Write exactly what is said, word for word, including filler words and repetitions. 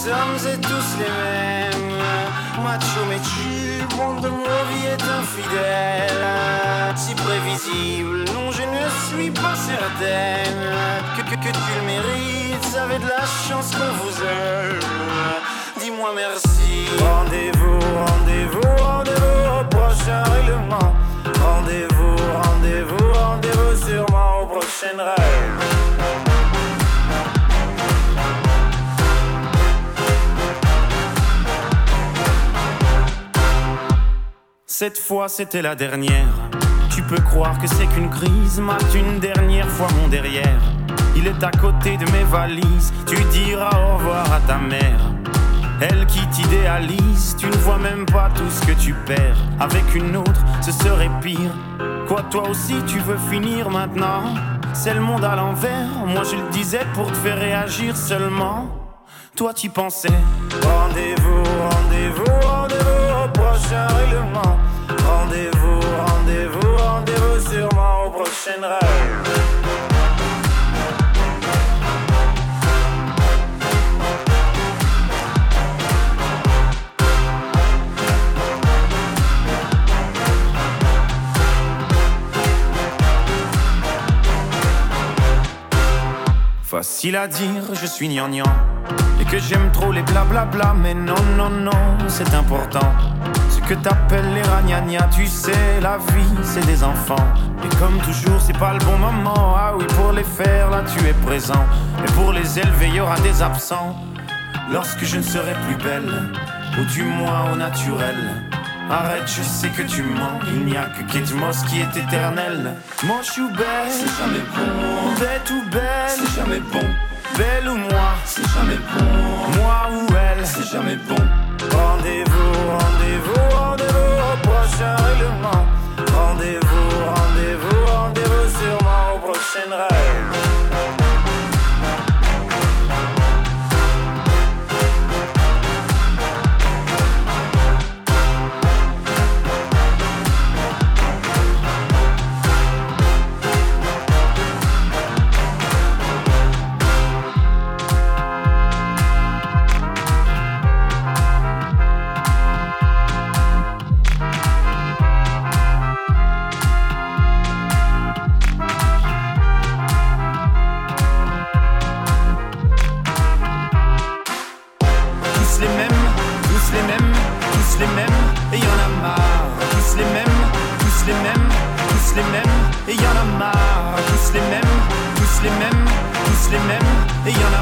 sommes et tous les mêmes. Macho mais tu, monde de mon vie est infidèle. Si prévisible, non je ne suis pas certaine que, que, que tu le mérites, avez de la chance qu'on vous aime. Dis-moi merci. Rendez-vous, rendez-vous, rendez-vous au prochain règlement. Rendez-vous, rendez-vous, rendez-vous sûrement au prochain rêve. Cette fois c'était la dernière. Tu peux croire que c'est qu'une crise, mate une dernière fois mon derrière. Il est à côté de mes valises, tu diras au revoir à ta mère. Elle qui t'idéalise, tu ne vois même pas tout ce que tu perds. Avec une autre, ce serait pire. Quoi, toi aussi tu veux finir maintenant? C'est le monde à l'envers, moi je le disais pour te faire réagir seulement. Toi t'y pensais. Rendez-vous, rendez-vous, rendez-vous au prochain règlement. Rendez-vous, rendez-vous, rendez-vous sûrement au prochain rêve. Facile à dire, je suis gnangnan et que j'aime trop les blablabla. Mais non, non, non, c'est important. Ce que t'appelles les ragnagnas, tu sais, la vie, c'est des enfants. Et comme toujours, c'est pas le bon moment. Ah oui, pour les faire, là, tu es présent. Et pour les élever, y aura des absents. Lorsque je ne serai plus belle, ou du moins au naturel. Arrête, je sais que tu mens. Il n'y a que Kate Moss qui est éternelle. Moche ou belle, c'est jamais bon. Bête ou belle, c'est jamais bon. Belle ou moi, c'est jamais bon. Moi ou elle, c'est jamais bon. Rendez-vous, rendez-vous, rendez-vous au prochain règlement. Rendez-vous, rendez-vous, rendez-vous sûrement au prochain rêve. Et y'en